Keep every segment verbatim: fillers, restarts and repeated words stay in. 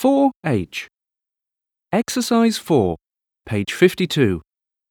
four H. Exercise four, page fifty-two.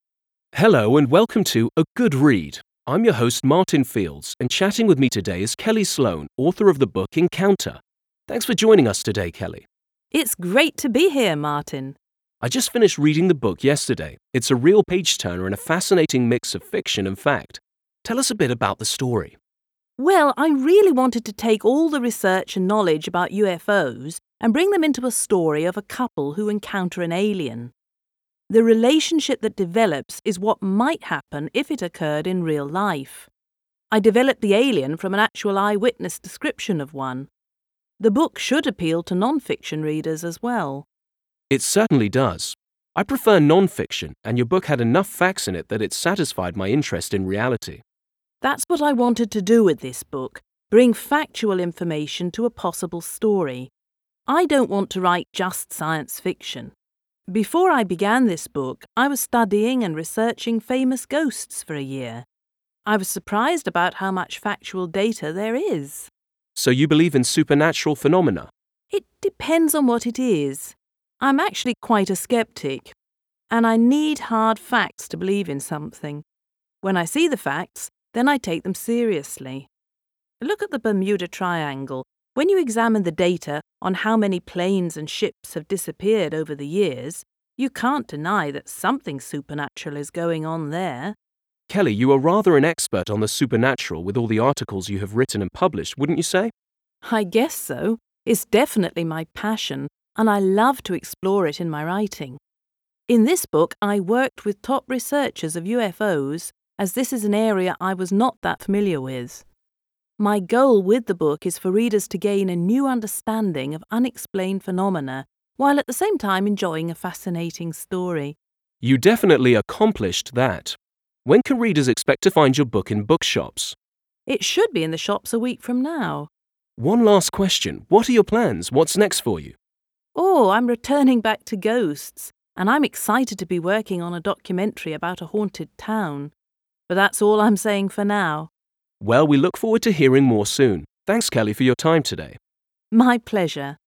Hello and welcome to A Good Read. I'm your host Martin Fields, and chatting with me today is Kelly Sloan, author of the book Encounter. Thanks for joining us today, Kelly. It's great to be here, Martin. I just finished reading the book yesterday. It's a real page-turner and a fascinating mix of fiction and fact. Tell us a bit about the story. Well, I really wanted to take all the research and knowledge about U F Os and bring them into a story of a couple who encounter an alien. The relationship that develops is what might happen if it occurred in real life. I developed the alien from an actual eyewitness description of one. The book should appeal to non-fiction readers as well. It certainly does. I prefer non-fiction, and your book had enough facts in it that it satisfied my interest in reality. That's what I wanted to do with this book, bring factual information to a possible story. I don't want to write just science fiction. Before I began this book, I was studying and researching famous ghosts for a year. I was surprised about how much factual data there is. So you believe in supernatural phenomena? It depends on what it is. I'm actually quite a skeptic, and I need hard facts to believe in something. When I see the facts, then I take them seriously. Look at the Bermuda Triangle. When you examine the data on how many planes and ships have disappeared over the years, you can't deny that something supernatural is going on there. Kelly, you are rather an expert on the supernatural with all the articles you have written and published, wouldn't you say? I guess so. It's definitely my passion, and I love to explore it in my writing. In this book, I worked with top researchers of U F Os, as this is an area I was not that familiar with. My goal with the book is for readers to gain a new understanding of unexplained phenomena, while at the same time enjoying a fascinating story. You definitely accomplished that. When can readers expect to find your book in bookshops? It should be in the shops a week from now. One last question. What are your plans? What's next for you? Oh, I'm returning back to ghosts, and I'm excited to be working on a documentary about a haunted town. But that's all I'm saying for now. Well, we look forward to hearing more soon. Thanks, Kelly, for your time today. My pleasure.